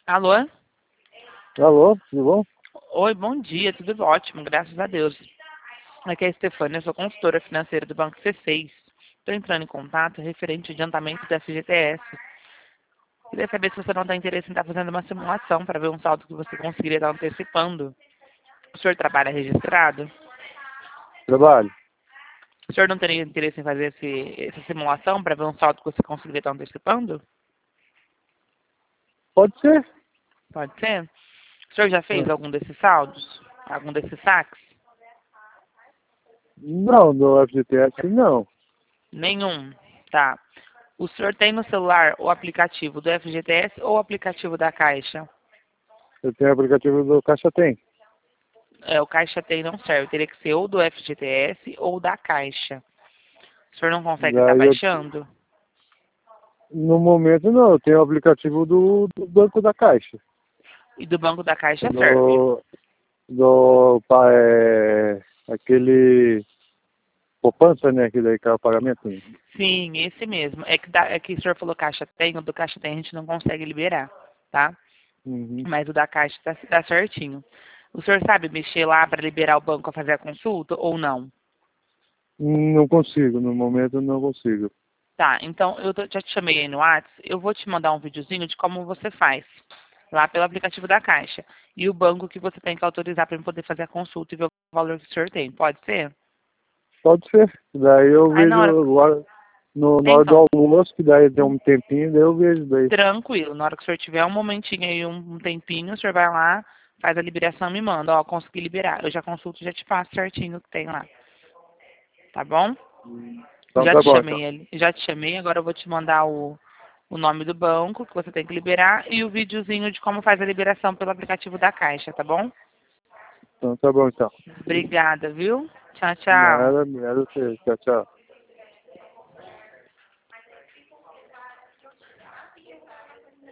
Alô? Alô, tudo bom? Oi, bom dia, tudo ótimo, graças a Deus. Aqui é a Stefânia, eu sou consultora financeira do Banco C6. Estou entrando em contato referente ao adiantamento da FGTS. Queria saber se você não tem interesse em estar fazendo uma simulação para ver um saldo que você conseguiria estar antecipando. O senhor trabalha registrado? Trabalho. O senhor não teria interesse em fazer essa simulação para ver um saldo que você conseguiria estar antecipando? Pode ser? Pode ser? O senhor já fez Ah. algum desses saldos? Algum desses saques? Não, no FGTS não. Nenhum. Tá. O senhor tem no celular o aplicativo do FGTS ou o aplicativo da Caixa? Eu tenho aplicativo do Caixa Tem. O Caixa Tem não serve. Teria que ser ou do FGTS ou da Caixa. O senhor não consegue estar Daí eu, baixando? no momento não, eu tenho o aplicativo do Banco da Caixa. E do Banco da Caixa serve. Aquele poupança, né? Que daí que é o pagamento. Sim, esse mesmo. É que o senhor falou Caixa Tem, o do Caixa Tem a gente não consegue liberar, tá? Uhum. Mas o da Caixa tá certinho. O senhor sabe mexer lá para liberar o banco a fazer a consulta ou não? Não consigo, no momento não consigo. Tá, então já te chamei aí no WhatsApp, eu vou te mandar um videozinho de como você faz, lá pelo aplicativo da Caixa. E o banco que você tem que autorizar para poder fazer a consulta e ver o valor que o senhor tem. Pode ser? Pode ser. Daí eu Aí vejo na hora. agora, na hora do Então, almoço, que daí tem um tempinho, daí eu vejo daí. tranquilo. Na hora que o senhor tiver um momentinho aí, um tempinho, o senhor vai lá, faz a liberação e me manda. Ó, consegui liberar. Eu já consulto e já te passo certinho o que tem lá. Tá bom? Então tá bom, então. Já te chamei, agora eu vou te mandar o nome do banco que você tem que liberar e o videozinho de como faz a liberação pelo aplicativo da Caixa, tá bom? Então tá bom, então. Obrigada, viu? Tchau, tchau. Nada, tchau, tchau.